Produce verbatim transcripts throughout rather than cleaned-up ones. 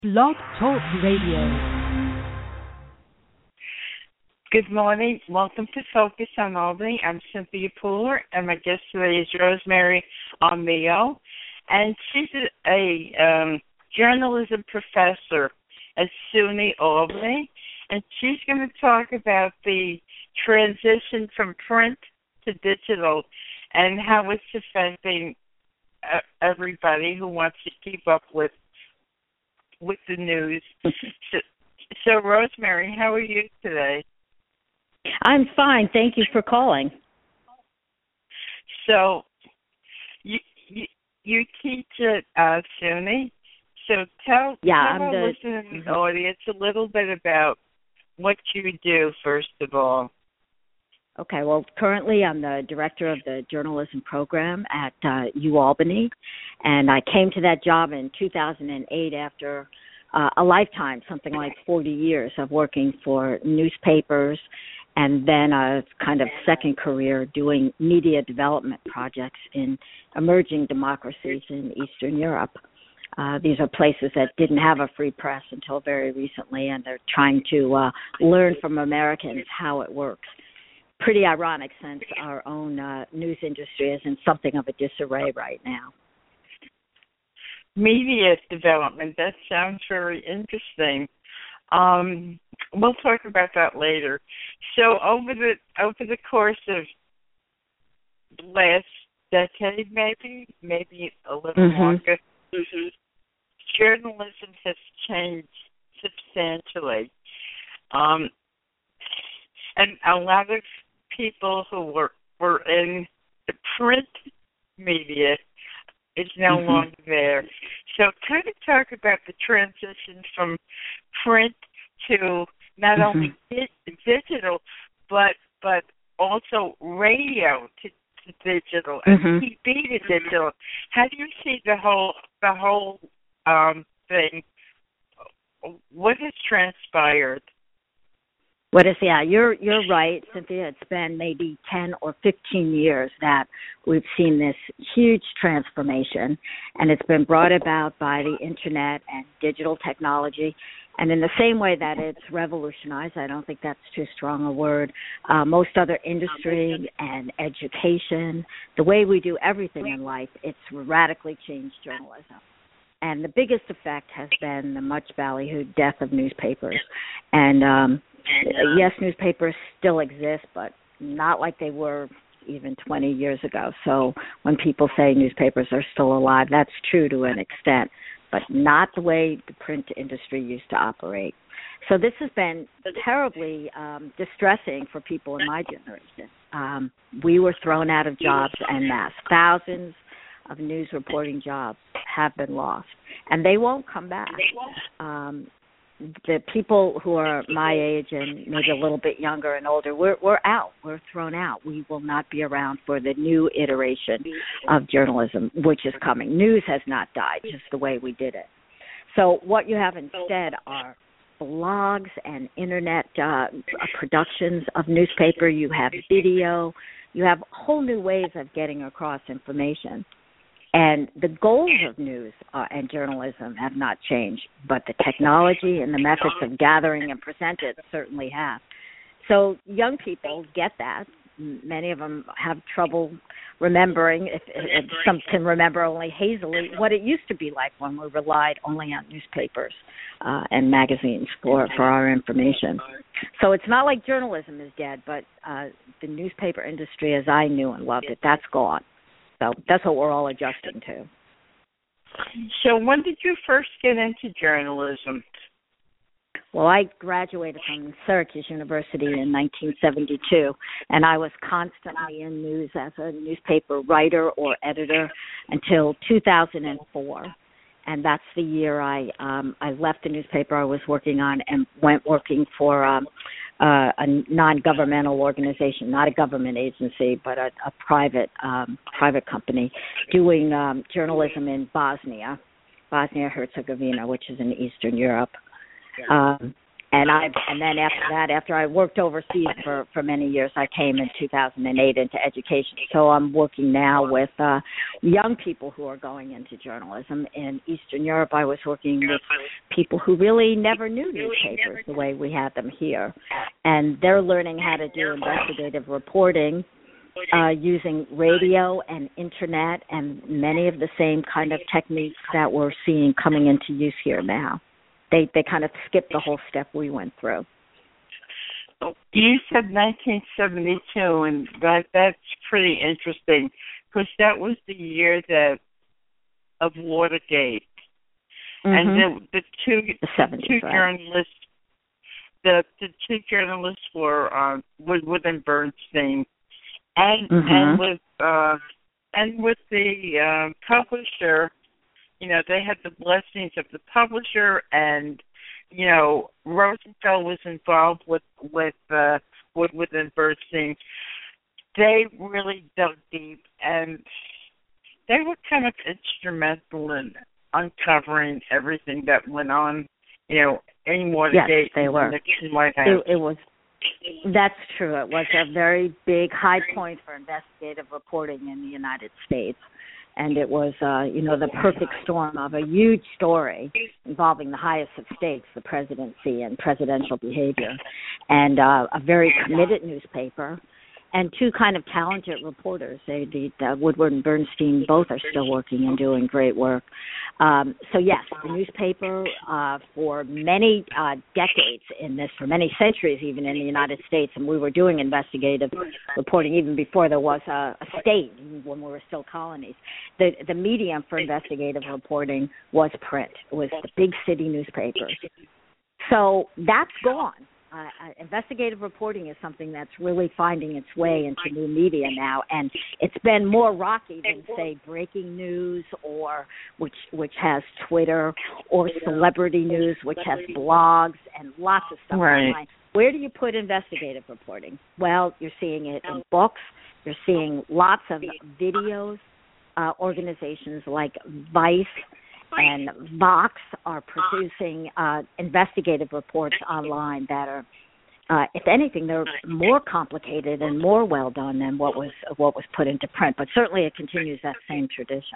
Blog Talk Radio. Good morning. Welcome to Focus on Albany. I'm Cynthia Pooler, and my guest today is Rosemary Armijo, and she's a, a um, journalism professor at SUNY Albany, and she's going to talk about the transition from print to digital and how it's affecting uh, everybody who wants to keep up with with the news. so, so, Rosemary, how are you today? I'm fine. Thank you for calling. So, you you, you teach at uh, SUNY. So tell, yeah, tell I'm our the, listeners and audience a little bit about what you do, first of all. Okay, well, currently I'm the director of the journalism program at uh, UAlbany, and I came to that job in two thousand eight after uh, a lifetime, something like forty years of working for newspapers, and then a kind of second career doing media development projects in emerging democracies in Eastern Europe. Uh, these are places that didn't have a free press until very recently, and they're trying to uh, learn from Americans how it works. Pretty ironic since our own uh, news industry is in something of a disarray right now. Media development, that sounds very interesting. Um, we'll talk about that later. So over the over the course of the last decade, maybe, maybe a little mm-hmm. longer, mm-hmm. journalism has changed substantially. Um, and a lot of people who were, were in the print media is no mm-hmm. longer there. So kind of talk about the transition from print to not mm-hmm. only di- digital, but but also radio to, to digital and mm-hmm. T V to digital. How do you see the whole the whole um, thing? What has transpired? What is, yeah, you're you're right, Cynthia. It's been maybe ten or fifteen years that we've seen this huge transformation, and it's been brought about by the internet and digital technology. And in the same way that it's revolutionized, I don't think that's too strong a word, uh, most other industry and education, the way we do everything in life, it's radically changed journalism. And the biggest effect has been the much ballyhooed death of newspapers. And um, yes, newspapers still exist, but not like they were even twenty years ago. So when people say newspapers are still alive, that's true to an extent, but not the way the print industry used to operate. So this has been terribly um, distressing for people in my generation. Um, we were thrown out of jobs en masse. Thousands of news reporting jobs have been lost, and they won't come back. Um, the people who are my age and maybe a little bit younger and older, we're we're out. We're thrown out. We will not be around for the new iteration of journalism, which is coming. News has not died, just the way we did it. So what you have instead are blogs and internet uh, productions of newspaper. You have video. You have whole new ways of getting across information. And the goals of news uh, and journalism have not changed, but the technology and the methods of gathering and present it certainly have. So young people get that. Many of them have trouble remembering, if, if some can remember only hazily, what it used to be like when we relied only on newspapers uh, and magazines for, for our information. So it's not like journalism is dead, but uh, the newspaper industry as I knew and loved it, that's gone. So that's what we're all adjusting to. So when did you first get into journalism? Well, I graduated from Syracuse University in nineteen seventy-two, and I was constantly in news as a newspaper writer or editor until two thousand four. And that's the year I um, I left the newspaper I was working on and went working for um, uh, a non-governmental organization, not a government agency, but a, a private um, private company doing um, journalism in Bosnia, Bosnia-Herzegovina, which is in Eastern Europe. Um, And I and then after that, after I worked overseas for, for many years, I came in two thousand eight into education. So I'm working now with uh, young people who are going into journalism. In Eastern Europe, I was working with people who really never knew newspapers the way we had them here. And they're learning how to do investigative reporting uh, using radio and internet and many of the same kind of techniques that we're seeing coming into use here now. They they kind of skipped the whole step we went through. You said nineteen seventy-two, and that that's pretty interesting because that was the year that of Watergate, Mm-hmm. and the, the two The seventies, two right? journalists, the the two journalists were uh, Woodward and Bernstein, and Mm-hmm. and with uh, and with the uh, publisher. You know, they had the blessings of the publisher, and you know, Rosenfeld was involved with with uh, Woodward and Bernstein. They really dug deep, and they were kind of instrumental in uncovering everything that went on. You know, in Watergate, Yes, they in were. the Nixon White House. It, it was. That's true. It was a very big high point for investigative reporting in the United States. And it was, uh, you know, the perfect storm of a huge story involving the highest of stakes, the presidency and presidential behavior, and uh, a very committed newspaper, and two kind of talented reporters. They, the, the Woodward and Bernstein, both are still working and doing great work. Um, so yes, the newspaper uh, for many uh, decades in this, for many centuries even in the United States, and we were doing investigative reporting even before there was a, a state, when we were still colonies. The, the medium for investigative reporting was print. It was the big city newspapers. So that's gone. Uh, investigative reporting is something that's really finding its way into new media now, and it's been more rocky than, say, breaking news, or which which has Twitter, or celebrity news, which has blogs and lots of stuff Right. online. Where do you put investigative reporting? Well, you're seeing it in books. You're seeing lots of videos. Uh, organizations like Vice and Vox are producing uh, investigative reports online that are, uh, if anything, they're more complicated and more well done than what was what was put into print. But certainly, it continues that same tradition.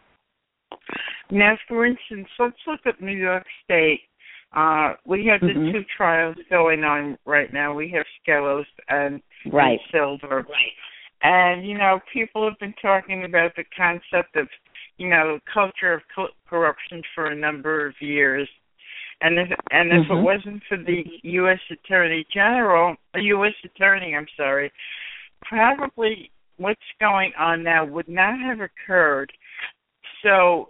Now, for instance, let's look at New York State. Uh, we have the Mm-hmm. two trials going on right now. We have Skelos and, Right. and Silver. Right. And, you know, people have been talking about the concept of, you know, culture of co- corruption for a number of years. And if, and if Mm-hmm. it wasn't for the U S Attorney General, the U S Attorney, I'm sorry, probably what's going on now would not have occurred. So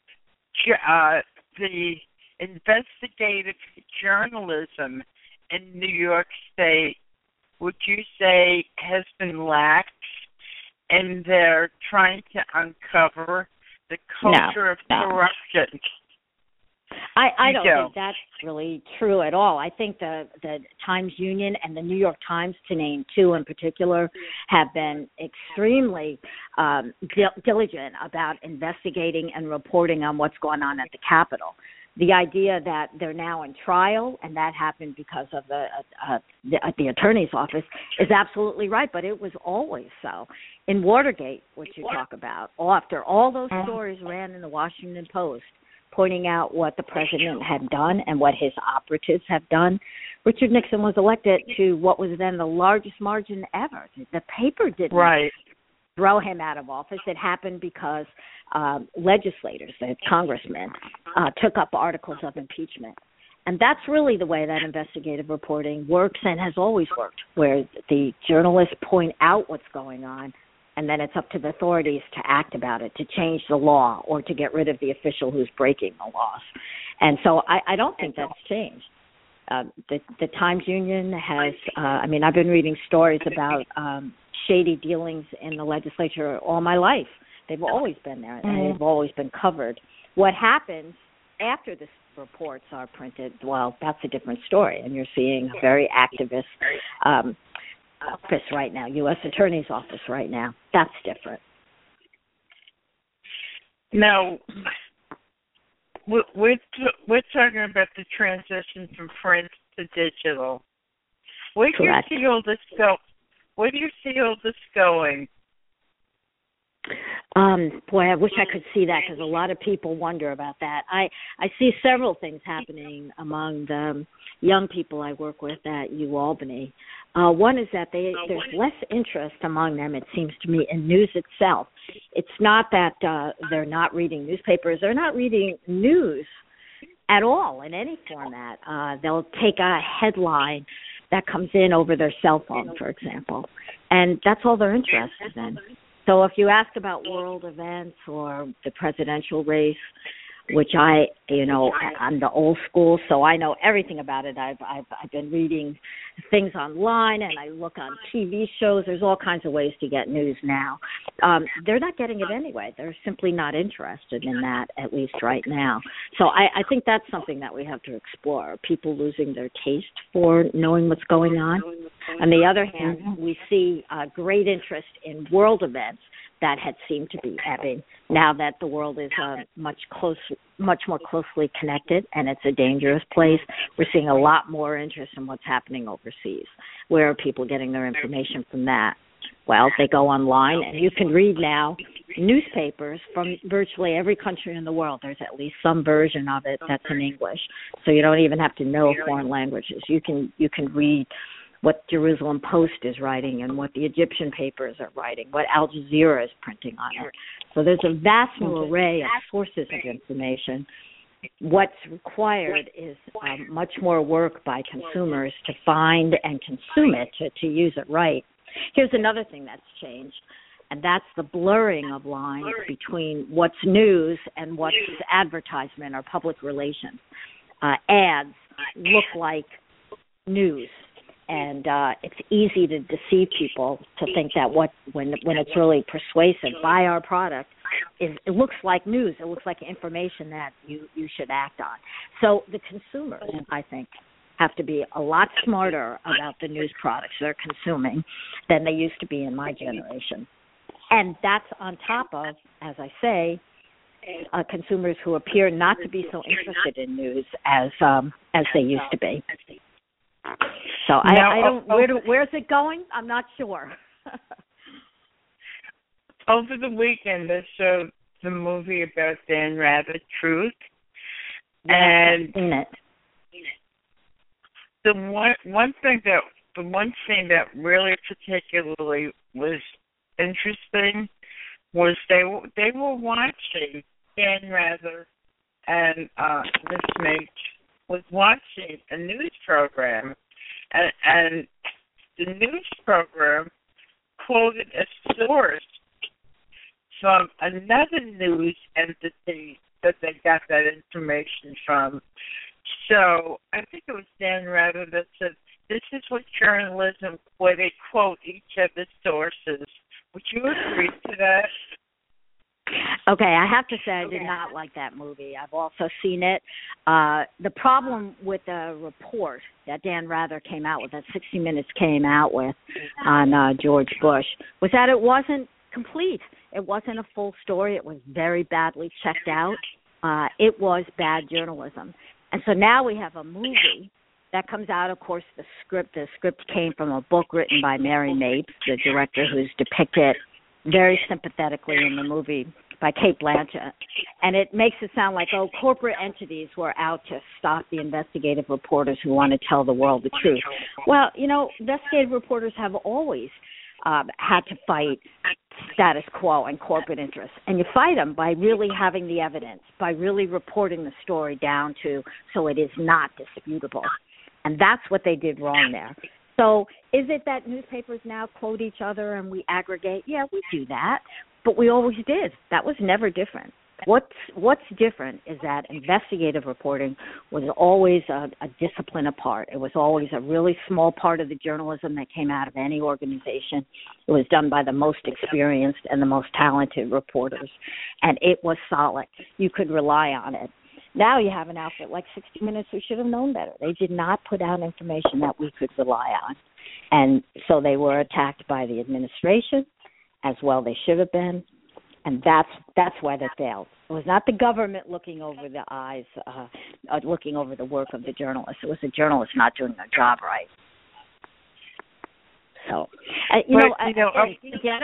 uh, the investigative journalism in New York State, would you say, has been lax in their trying to uncover the culture No, of no. corruption? I, I don't Go. think that's really true at all. I think the, the Times Union and the New York Times, to name two in particular, have been extremely um, dil- diligent about investigating and reporting on what's going on at the Capitol. The idea that they're now in trial, and that happened because of the, uh, the, uh, the attorney's office, is absolutely right, but it was always so. In Watergate, which you talk about, after all those stories ran in the Washington Post, pointing out what the president had done and what his operatives have done, Richard Nixon was elected to what was then the largest margin ever. The paper didn't Right. throw him out of office. It happened because um, legislators, the congressmen, uh, took up articles of impeachment. And that's really the way that investigative reporting works and has always worked, where the journalists point out what's going on, and then it's up to the authorities to act about it, to change the law, or to get rid of the official who's breaking the laws. And so I, I don't think that's changed. Uh, the, the Times Union has, uh, I mean, I've been reading stories about um, shady dealings in the legislature all my life. They've always been there, and they've always been covered. What happens after the reports are printed, well, that's a different story, and you're seeing a very activist um, office right now, U S Attorney's office right now. That's different. Now, we're we're, t- we're talking about the transition from print to digital. Where do Correct. you see all this go? Where do you see all this going? Um, boy, I wish I could see that because a lot of people wonder about that. I, I see several things happening among the young people I work with at UAlbany. Uh, one is that they, there's less interest among them, it seems to me, in news itself. It's not that uh, they're not reading newspapers. They're not reading news at all in any format. Uh, they'll take a headline that comes in over their cell phone, for example, and that's all they're interested in. So if you ask about world events or the presidential race, which I, you know, I'm the old school, so I know everything about it. I've I've I've been reading things online and I look on T V shows. There's all kinds of ways to get news now. Um, they're not getting it anyway. They're simply not interested in that, at least right now. So I, I think that's something that we have to explore. People losing their taste for knowing what's going on. On the other hand, we see uh, great interest in world events that had seemed to be ebbing now that the world is uh, much close, much more closely connected, and it's a dangerous place. We're seeing a lot more interest in what's happening overseas. Where are people getting their information from that? Well, they go online, and you can read now newspapers from virtually every country in the world. There's at least some version of it that's in English, so you don't even have to know foreign languages. You can you can read what Jerusalem Post is writing and what the Egyptian papers are writing, what Al Jazeera is printing on it. So there's a vast new array of sources of information. What's required is um, much more work by consumers to find and consume it, to, to use it right. Here's another thing that's changed, and that's the blurring of lines between what's news and what's advertisement or public relations. Uh, ads look like news. And uh, it's easy to deceive people to think that what when when it's really persuasive, buy our product, is it looks like news. It looks like information that you, you should act on. So the consumers, I think, have to be a lot smarter about the news products they're consuming than they used to be in my generation. And that's on top of, as I say, uh, consumers who appear not to be so interested in news as um, as they used to be. So I, now, I don't. Where do, where's it going? I'm not sure. Over the weekend, they showed the movie about Dan Rather, Truth, and seen it. the one one thing that the one thing that really particularly was interesting was they they were watching Dan Rather and uh, Miss Mage was watching a news program, and, and the news program quoted a source from another news entity that they got that information from. So I think it was Dan Rather that said, this is what journalism, where they quote each of the sources. Would you agree to that? Okay, I have to say I did not like that movie. I've also seen it. Uh, the problem with the report that Dan Rather came out with, that sixty minutes came out with on uh, George Bush, was that it wasn't complete. It wasn't a full story. It was very badly checked out. Uh, it was bad journalism. And so now we have a movie that comes out. Of course, the script, the script came from a book written by Mary Mapes, the director who's depicted very sympathetically in the movie by Cate Blanchett. And it makes it sound like, oh, corporate entities were out to stop the investigative reporters who want to tell the world the truth. Well, you know, investigative reporters have always um, had to fight status quo and corporate interests. And you fight them by really having the evidence, by really reporting the story down to so it is not disputable. And that's what they did wrong there. So is it that newspapers now quote each other and we aggregate? Yeah, we do that, but we always did. That was never different. What's what's different is that investigative reporting was always a, a discipline apart. It was always a really small part of the journalism that came out of any organization. It was done by the most experienced and the most talented reporters, and it was solid. You could rely on it. Now you have an outfit like sixty minutes who should have known better. They did not put out information that we could rely on. And so they were attacked by the administration, as well they should have been. And that's that's why they failed. It was not the government looking over the eyes, uh, uh, looking over the work of the journalists. It was the journalists not doing their job right. So, uh, you, but, know, you know, I, I, again,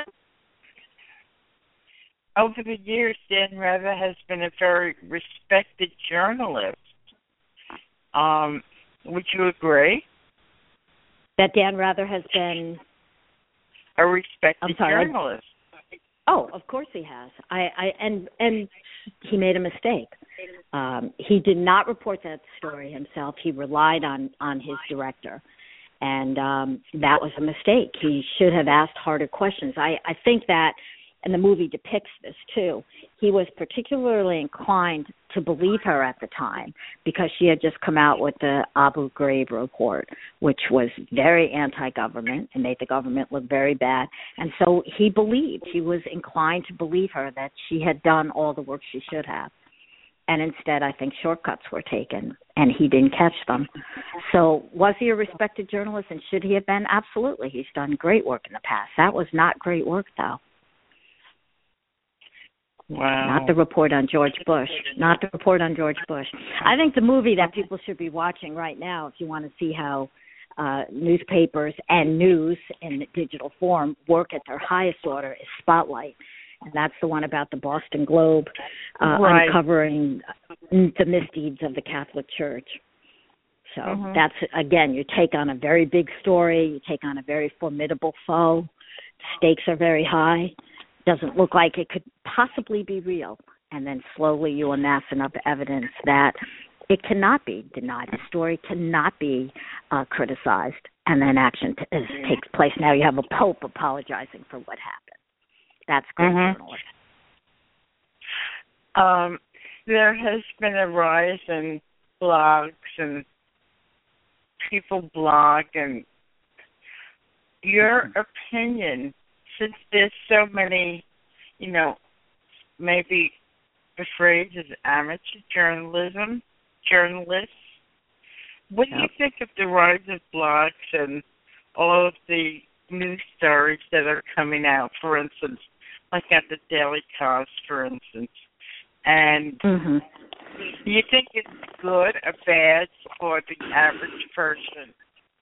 over the years, Dan Rather has been a very respected journalist. Um, would you agree? That Dan Rather has been a respected I'm sorry, journalist. I, oh, of course he has. I, I and and he made a mistake. Um, he did not report that story himself. He relied on on his director, and um, that was a mistake. He should have asked harder questions. I, I think that, and the movie depicts this too, he was particularly inclined to believe her at the time because she had just come out with the Abu Ghraib report, which was very anti-government and made the government look very bad. And so he believed, he was inclined to believe her that she had done all the work she should have. And instead, I think shortcuts were taken, and he didn't catch them. So was he a respected journalist, and should he have been? Absolutely. He's done great work in the past. That was not great work, though. Wow. Not the report on George Bush. Not the report on George Bush. I think the movie that people should be watching right now, if you want to see how uh, newspapers and news in digital form work at their highest order, is Spotlight. And that's the one about the Boston Globe uh, right. uncovering the misdeeds of the Catholic Church. So mm-hmm. that's, again, you take on a very big story. You take on a very formidable foe. The stakes are very high. Doesn't look like it could possibly be real. And then slowly you amass enough evidence that it cannot be denied. The story cannot be uh, criticized. And then action t- is, takes place. Now you have a pope apologizing for what happened. That's great mm-hmm. journalism. Um, there has been a rise in blogs and people blog, and your mm-hmm. opinion, since there's so many, you know, maybe the phrase is amateur journalism, journalists, what do yep. you think of the rise of blogs and all of the news stories that are coming out, for instance, like at the Daily Kos, for instance? And mm-hmm. do you think it's good or bad for the average person?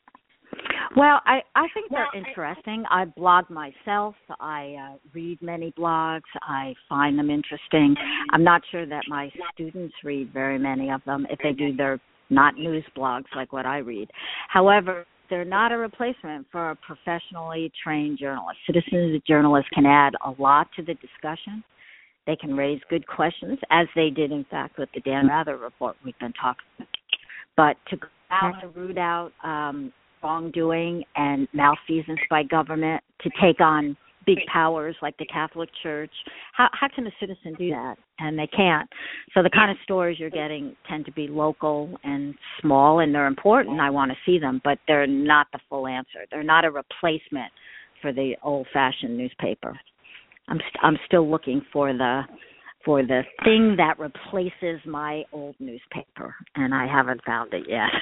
Well, I, I think they're interesting. I blog myself. I uh, read many blogs. I find them interesting. I'm not sure that my students read very many of them. If they do, they're not news blogs like what I read. However, they're not a replacement for a professionally trained journalist. Citizens journalists can add a lot to the discussion. They can raise good questions, as they did, in fact, with the Dan Rather report we've been talking about. But to go out to root out um, wrongdoing and malfeasance by government, to take on big powers like the Catholic Church, how, how can a citizen do that? And they can't. So the kind of stories you're getting tend to be local and small, and they're important. I want to see them, but they're not the full answer. They're not a replacement for the old-fashioned newspaper. I'm st- I'm still looking for the for the thing that replaces my old newspaper, and I haven't found it yet.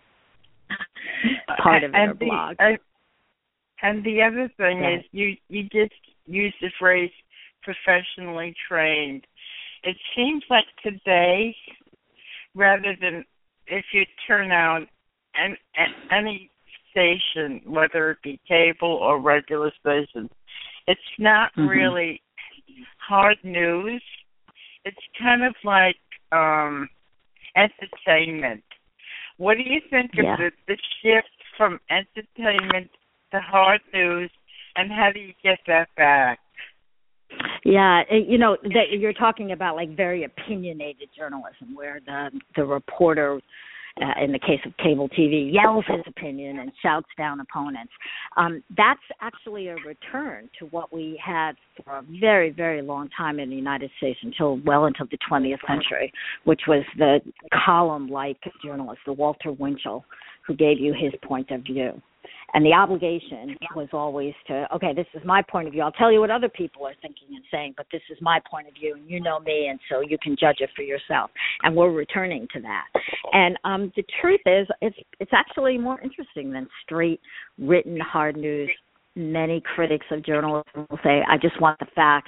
Part of it are blogs. Uh, and the other thing yeah. is you, you just use the phrase professionally trained. It seems like today, rather than if you turn on an, an, any station, whether it be cable or regular station, it's not mm-hmm. really hard news. It's kind of like um, entertainment. What do you think yeah. of the, the shift from entertainment to hard news, and how do you get that back? Yeah, you know, that you're talking about like very opinionated journalism, where the the reporter, uh, in the case of cable T V, yells his opinion and shouts down opponents. Um, that's actually a return to what we had for a very, very long time in the United States, until well into the twentieth century, which was the column-like journalist, the Walter Winchell, who gave you his point of view. And the obligation was always to, okay, this is my point of view. I'll tell you what other people are thinking and saying, but this is my point of view, and you know me, and so you can judge it for yourself. And we're returning to that. And um, the truth is, it's it's actually more interesting than straight written hard news. Many critics of journalism will say, I just want the facts,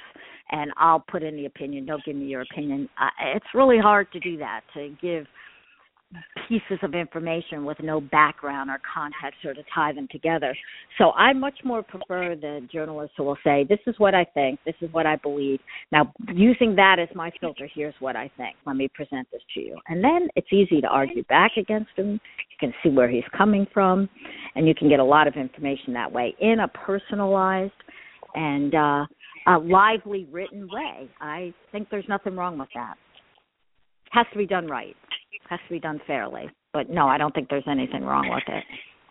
and I'll put in the opinion. Don't give me your opinion. Uh, it's really hard to do that, to give pieces of information with no background or context or to tie them together. So I much more prefer the journalists who will say, this is what I think, this is what I believe. Now, using that as my filter, here's what I think. Let me present this to you. And then it's easy to argue back against him. You can see where he's coming from, and you can get a lot of information that way in a personalized and uh, a lively written way. I think there's nothing wrong with that. It has to be done right. Has to be done fairly. But no, I don't think there's anything wrong with it.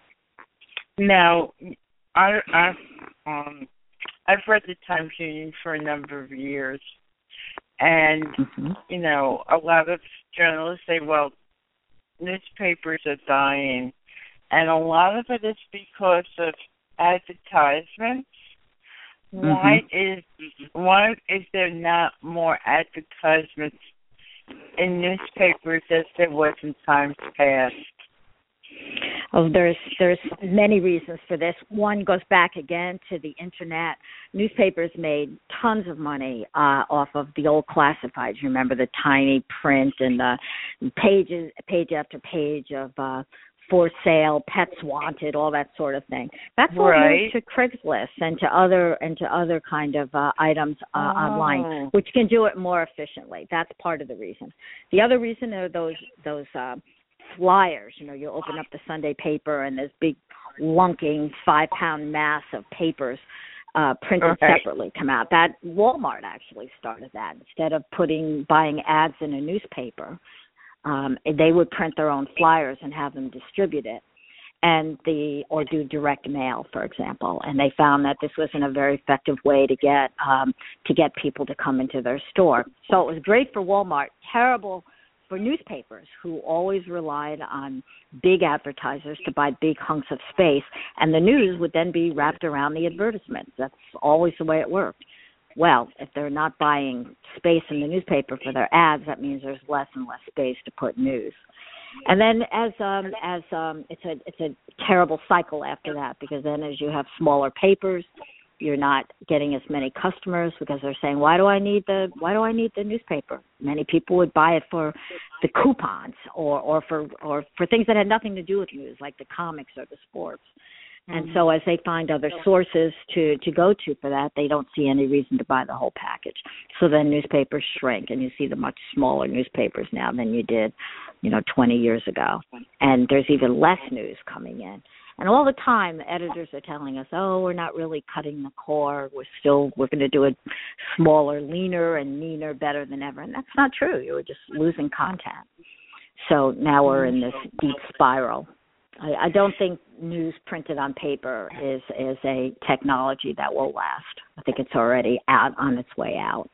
Now, I, I, um, I've read the Times Union for a number of years, and, mm-hmm. you know, a lot of journalists say, well, newspapers are dying, and a lot of it is because of advertisements. Mm-hmm. Why is why is there not more advertisements in newspapers as there was in times past? Oh, there's there's many reasons for this. One goes back again to the internet. Newspapers made tons of money uh, off of the old classifieds. You remember the tiny print and the pages, page after page of uh, for sale, pets wanted, all that sort of thing. That's all right. moved to Craigslist and to other and to other kind of uh, items uh, oh. online, which can do it more efficiently. That's part of the reason. The other reason are those those uh, flyers. You know, you open up the Sunday paper and this big lunking five pound mass of papers uh, printed okay. separately come out. That Walmart actually started that. Instead of putting buying ads in a newspaper, Um, they would print their own flyers and have them distribute it, and the or do direct mail, for example. And they found that this wasn't a very effective way to get um, to get people to come into their store. So it was great for Walmart, terrible for newspapers who always relied on big advertisers to buy big hunks of space, and the news would then be wrapped around the advertisements. That's always the way it worked. Well, if they're not buying space in the newspaper for their ads, that means there's less and less space to put news. And then as um, as um, it's a it's a terrible cycle after that, because then as you have smaller papers, you're not getting as many customers because they're saying, why do I need the why do I need the newspaper? Many people would buy it for the coupons or, or for or for things that had nothing to do with news, like the comics or the sports. And so as they find other sources to, to go to for that, they don't see any reason to buy the whole package. So then newspapers shrink, and you see the much smaller newspapers now than you did, you know, twenty years ago. And there's even less news coming in. And all the time, the editors are telling us, oh, we're not really cutting the core. We're still, we're going to do it smaller, leaner, and meaner, better than ever. And that's not true. You're just losing content. So now we're in this deep spiral. I, I don't think news printed on paper is, is a technology that will last. I think it's already out on its way out.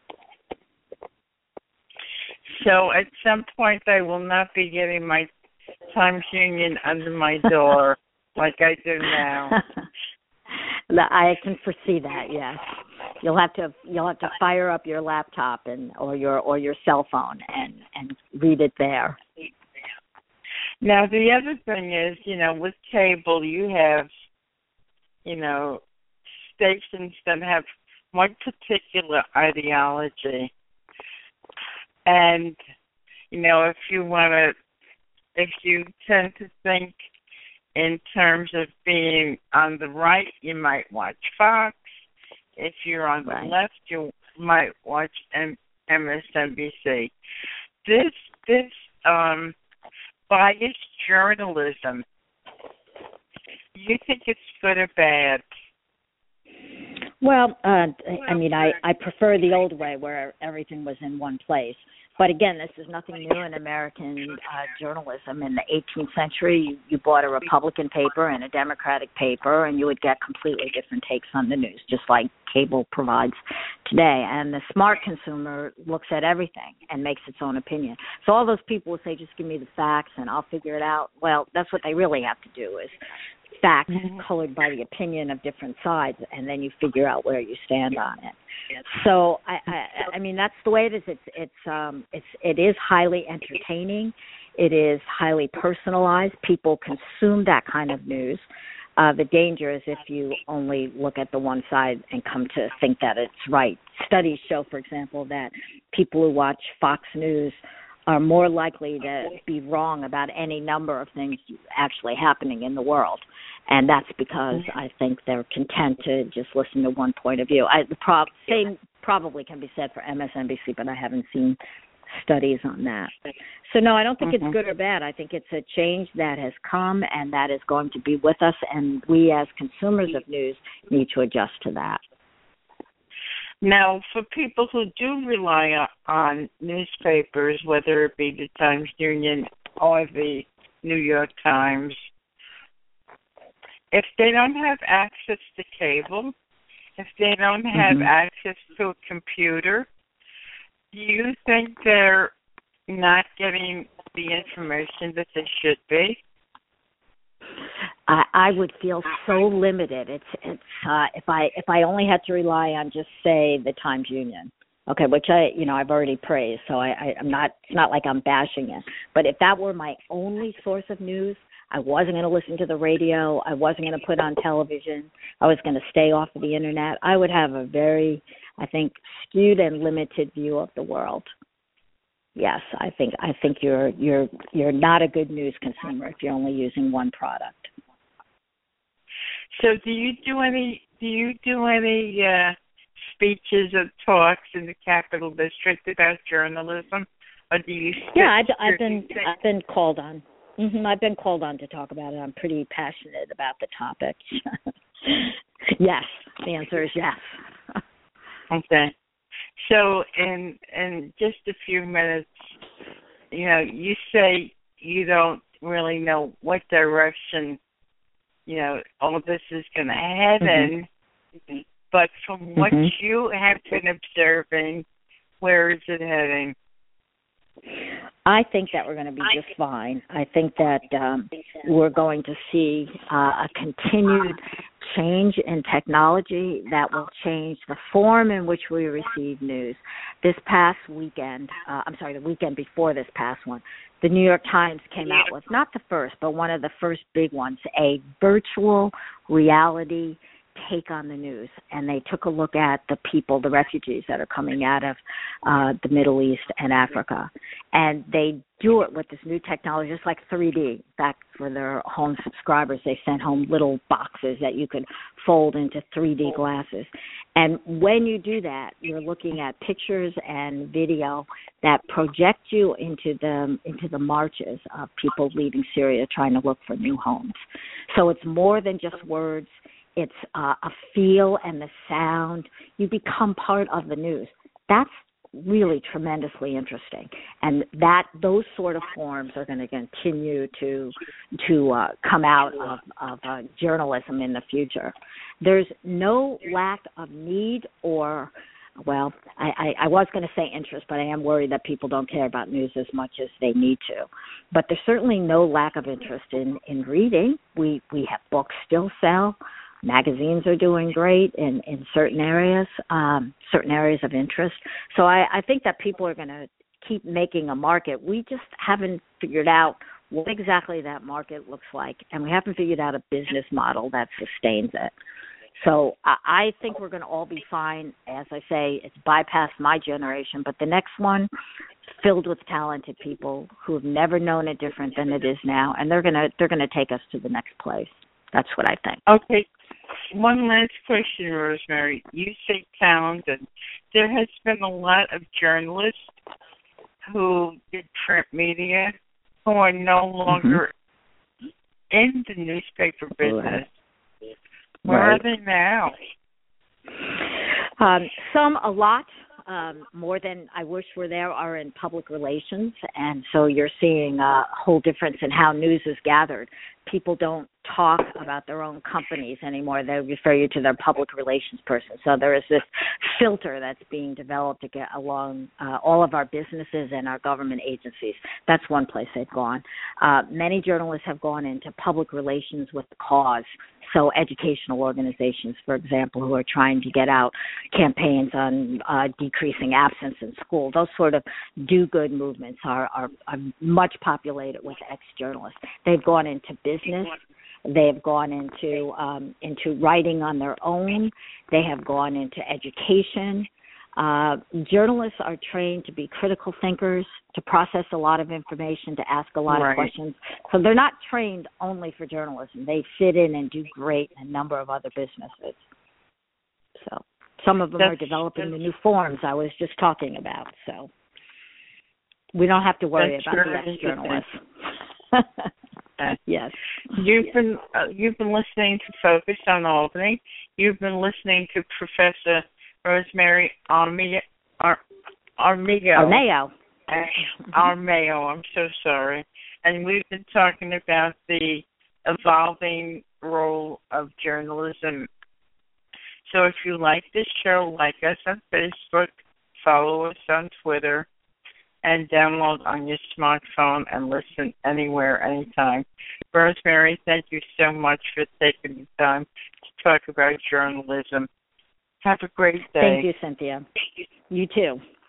So at some point I will not be getting my Times Union under my door like I do now. I can foresee that, yes. You'll have to you'll have to fire up your laptop and or your or your cell phone and, and read it there. Now, the other thing is, you know, with cable, you have, you know, stations that have one particular ideology. And, you know, if you want to, if you tend to think in terms of being on the right, you might watch Fox. If you're on the right. left, you might watch M S N B C. This, this, um, biased journalism, you think it's good or bad? Well, uh, I mean, I, I prefer the old way where everything was in one place. But again, this is nothing new in American uh, journalism. In the eighteenth century, you, you bought a Republican paper and a Democratic paper, and you would get completely different takes on the news, just like cable provides today. And the smart consumer looks at everything and makes its own opinion. So all those people will say, just give me the facts and I'll figure it out. Well, that's what they really have to do, is facts mm-hmm. colored by the opinion of different sides, and then you figure out where you stand on it. So I, I, I mean, that's the way it is. It's it's um it's it is highly entertaining. It is highly personalized. People consume that kind of news. Uh, the danger is if you only look at the one side and come to think that it's right. Studies show, for example, that people who watch Fox News are more likely to be wrong about any number of things actually happening in the world. And that's because I think they're content to just listen to one point of view. I, the prob- same probably can be said for M S N B C, but I haven't seen studies on that. So, no, I don't think mm-hmm. it's good or bad. I think it's a change that has come and that is going to be with us, and we as consumers of news need to adjust to that. Now, for people who do rely on newspapers, whether it be the Times-Union or the New York Times, if they don't have access to cable, if they don't have mm-hmm. access to a computer, do you think they're not getting the information that they should be? I, I would feel so limited. It's it's uh, if I if I only had to rely on just say the Times Union, okay, which I you know I've already praised, so I, I I'm not it's not like I'm bashing it. But if that were my only source of news, I wasn't going to listen to the radio. I wasn't going to put on television. I was going to stay off of the internet. I would have a very, I think, skewed and limited view of the world. Yes, I think I think you're you're you're not a good news consumer if you're only using one product. So, do you do any do you do any uh, speeches or talks in the Capital District about journalism, or do you? Yeah, I've, I've been I've been called on. Mm-hmm, I've been called on to talk about it. I'm pretty passionate about the topic. Yes, the answer is yes. Okay. So in in just a few minutes, you know, you say you don't really know what direction, you know, all of this is going to head mm-hmm. in, but from what mm-hmm. you have been observing, where is it heading? I think that we're going to be just fine. I think that um, we're going to see uh, a continued change in technology that will change the form in which we receive news. This past weekend, uh, I'm sorry, the weekend before this past one, the New York Times came out with, not the first, but one of the first big ones, a virtual reality take on the news, and they took a look at the people, the refugees that are coming out of uh, the Middle East and Africa, and they do it with this new technology, just like three D. In fact, for their home subscribers, they sent home little boxes that you could fold into three D glasses. And when you do that, you're looking at pictures and video that project you into the into the marches of people leaving Syria trying to look for new homes. So it's more than just words. It's uh, a feel and the sound. You become part of the news. That's really tremendously interesting, and that those sort of forms are going to continue to to uh, come out of, of uh, journalism in the future. There's no lack of need or, well, I, I, I was going to say interest, but I am worried that people don't care about news as much as they need to. But there's certainly no lack of interest in, in reading. We we have books still sell. Magazines are doing great in, in certain areas, um, certain areas of interest. So I, I think that people are going to keep making a market. We just haven't figured out what exactly that market looks like, and we haven't figured out a business model that sustains it. So I, I think we're going to all be fine. As I say, it's bypassed my generation, but the next one filled with talented people who have never known it different than it is now, and they're going to they're going to take us to the next place. That's what I think. Okay. One last question, Rosemary. You say talented. There has been a lot of journalists who did print media who are no longer mm-hmm. in the newspaper business. Where right. are they now? Um, some, a lot. Um, more than I wish were there, are in public relations, and so you're seeing a whole difference in how news is gathered. People don't talk about their own companies anymore. They refer you to their public relations person. So there is this filter that's being developed to get along uh, all of our businesses and our government agencies. That's one place they've gone. Uh, many journalists have gone into public relations with the cause. So educational organizations, for example, who are trying to get out campaigns on uh, decreasing absence in school, those sort of do-good movements are, are, are much populated with ex-journalists. They've gone into business, They have gone into um, into writing on their own. They have gone into education. Uh, journalists are trained to be critical thinkers, to process a lot of information, to ask a lot right. of questions. So they're not trained only for journalism. They fit in and do great in a number of other businesses. So some of them that's, are developing the new forms I was just talking about. So we don't have to worry about sure the ex-journalists. Okay. Yes. You've been uh, you've been listening to Focus on Albany. You've been listening to Professor Rosemary Armijo. Ar- Armijo. Armeo. Armeo. I'm so sorry. And we've been talking about the evolving role of journalism. So if you like this show, like us on Facebook, follow us on Twitter, and download on your smartphone and listen anywhere, anytime. Rosemary, thank you so much for taking the time to talk about journalism. Have a great day. Thank you, Cynthia. You too.